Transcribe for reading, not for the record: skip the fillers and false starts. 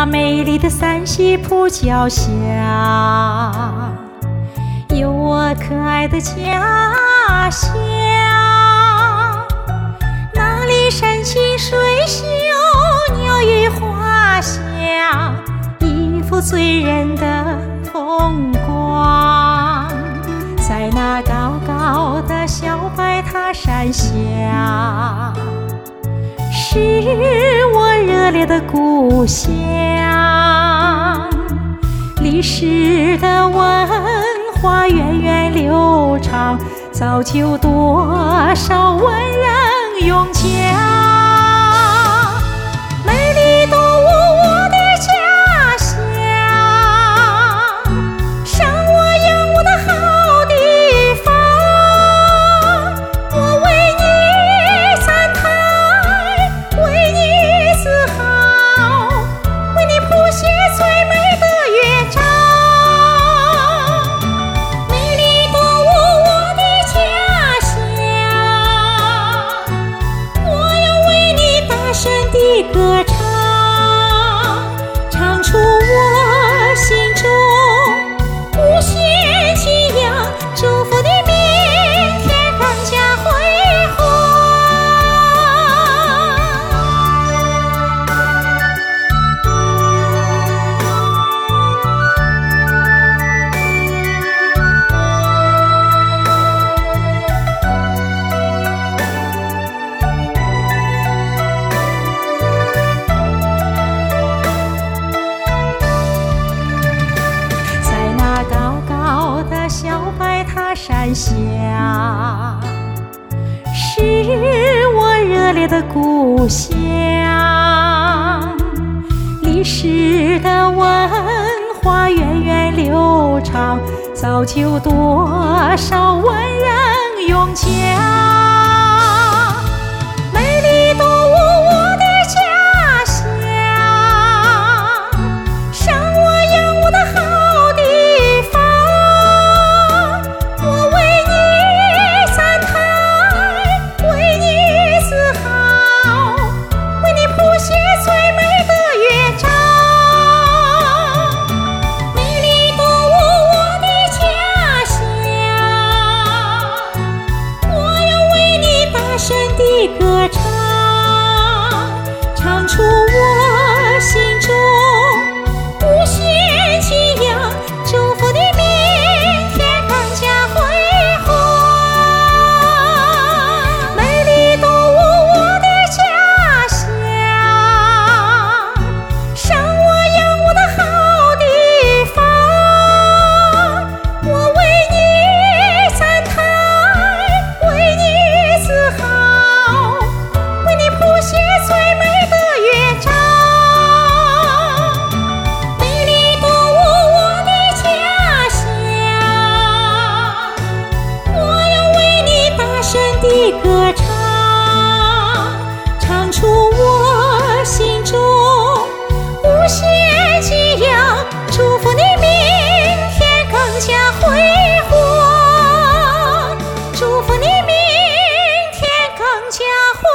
美丽的三溪铺脚下，有我可爱的家乡。那里山清水秀，鸟语花香，一幅醉人的风光。在那高高的小白塔山下，是我热烈的故乡。历史的文化源远流长，造就多少文人永嘉。美丽动物我的家乡，伤我养我的好地方。我为你赞叹，为你自豪，为你谱写最美的乐章。美丽动物我的家乡，我要为你大声地歌唱，唱出我心中无限激扬，祝福你明天更加辉煌。在那高高的小白塔山下，是我热烈的故乡。历史的文化源远流长，造就多少文人永嘉。美丽动物我的家乡，伤我养我的好地方。我为你赞叹，为你自豪，为你谱写最美的乐章。美丽动物我的家乡，我要为你大声地歌唱，唱出我心中无限激扬，祝福你明天更加辉煌。美丽动物我的家乡，伤我养我的好地方。我为你赞叹，为你自豪，为你谱写最美的乐章。美丽动物我的家乡，我要为你大声地歌唱，唱出我心中无限激扬，祝福你明天更加辉煌，祝福你明天更加辉煌。